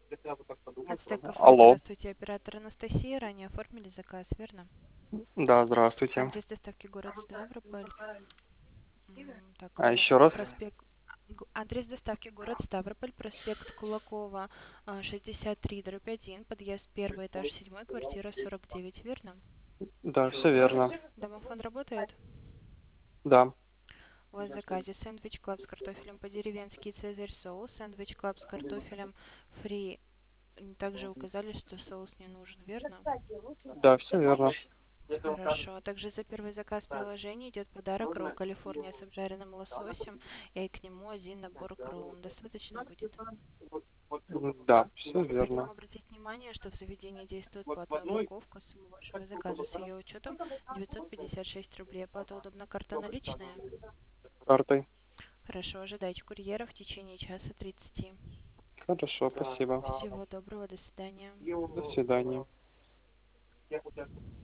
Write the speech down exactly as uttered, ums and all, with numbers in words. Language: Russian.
Ацтек Кафе, Алло. здравствуйте, оператор Анастасия, ранее оформили заказ, верно? Да, здравствуйте. Адрес доставки город Ставрополь. М, Так, А э, еще раз? проспект... г- Адрес доставки город Ставрополь, проспект Кулакова, а, шестьдесят три, дробь один, подъезд первый этаж, седьмой, квартира сорок девять, верно? Да, все верно. Домофон работает? Да. У вас в заказе сэндвич клаб с картофелем по-деревенски, цезарь соус, сэндвич клаб с картофелем фри. М, Также указали, что соус не нужен, верно? Да, все верно. Хорошо. Также за первый заказ приложения идет подарок ролл Калифорния с обжаренным лососем, и к нему один набор клоун. Достаточно будет? Да, все Хотим верно. обратить внимание, что в заведении действует платная упаковка. Сумма вашего заказа с ее учетом девятьсот пятьдесят шесть рублей. Оплата удобна, карта наличная? Картой. Хорошо, ожидайте курьера в течение часа тридцати. Хорошо, спасибо. Всего доброго, до свидания. До свидания.